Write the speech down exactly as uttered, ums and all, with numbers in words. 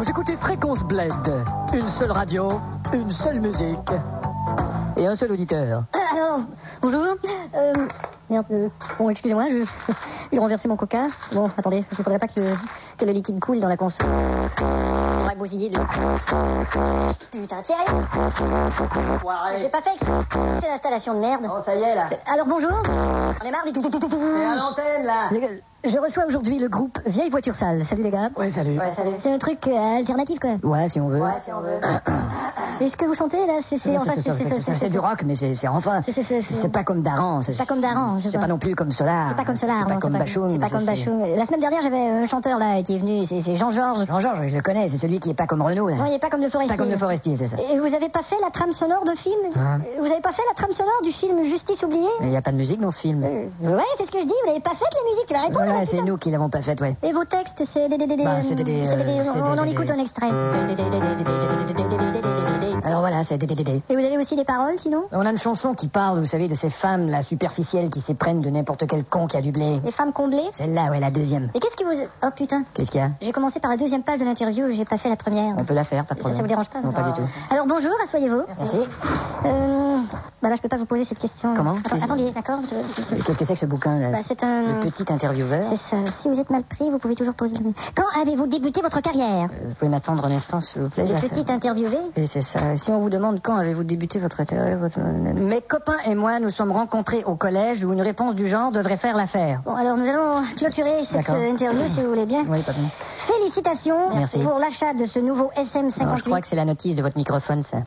écoutez Fréquence Bled. Une seule radio, une seule musique et un seul auditeur. Alors, bonjour. Euh, merde, euh, bon, excusez-moi, je vais renverser mon coca. Bon, attendez, il ne faudrait pas que le, que le liquide coule dans la console. On va bousiller le... Putain, Thierry. Ouais. J'ai pas fait exprès. C'est l'installation de merde. Oh, ça y est, là. Alors, bonjour. On est marre du... C'est à l'antenne, là. Je reçois aujourd'hui le groupe Vieille Voiture Sale. Salut les gars. Ouais, salut. Ouais, salut. C'est un truc euh, alternatif, quoi. Ouais, si on veut. Ouais, si on veut. Et ce que vous chantez, là, c'est... C'est enfin, c'est- c'est- c'est- c'est du rock, mais c'est c'est enfin... C'est- c'est- c'est- C'est pas comme Daran. C'est pas comme Daran, je C'est vois. pas non plus comme Solar. C'est pas comme Solar, C'est pas non, comme Bachung. C'est pas comme Bachung. La semaine dernière, j'avais un chanteur là qui est venu, c'est c'est Jean-Georges. Jean-Georges, je le connais, c'est celui qui est pas comme Renaud, là. Non, il est pas comme de Forestier. Pas comme de Forestier, c'est ça. Et vous avez pas fait la trame sonore de film Hein Vous avez pas fait la trame sonore du film Justice oubliée Mais il y a pas de musique dans ce film. euh, Ouais, c'est ce que je dis, vous l'avez pas fait les musiques, tu vas répondre là, Ouais, c'est putain. nous qui l'avons pas faite, ouais. Et vos textes, c'est des... des, des, des Bah, c'est des- des, c'est des- des- euh, c'est On des- en des- écoute des- un extrait. Alors voilà, c'est dédédédé. Et vous avez aussi des paroles, sinon On a une chanson qui parle, vous savez, de ces femmes, là, superficielles, qui s'éprennent de n'importe quel con qui a du blé. Les femmes comblées. Celle-là, ouais, la deuxième. Et qu'est-ce qui vous... Oh putain, Qu'est-ce qu'il y a j'ai commencé par la deuxième page de l'interview, j'ai pas fait la première. On peut la faire, pas de Ça, problème. ça vous dérange pas Non, pas du tout. Alors bonjour, asseyez-vous. Merci. Euh, bah là, je peux pas vous poser cette question. Comment Attends- Attendez, d'accord je- je- je- Et Qu'est-ce que c'est que ce bouquin, là Bah, c'est un... Le petit intervieweur. C'est ça. Si vous êtes mal pris, vous pouvez toujours poser... Quand avez-vous débuté votre carrière Euh, Vous pouvez m'attendre un instant, s'il vous plaît. Le là, petit ça- interviewé. Et c'est ça. Si on vous demande quand avez-vous débuté votre carrière, votre... Mes copains et moi nous sommes rencontrés au collège où une réponse du genre devrait faire l'affaire. Bon, alors nous allons clôturer cette D'accord. euh, interview, si vous voulez bien. Oui, pas bien. Félicitations Merci. pour l'achat de ce nouveau S M Non, je cinquante-huit. crois que c'est la notice de votre microphone, ça.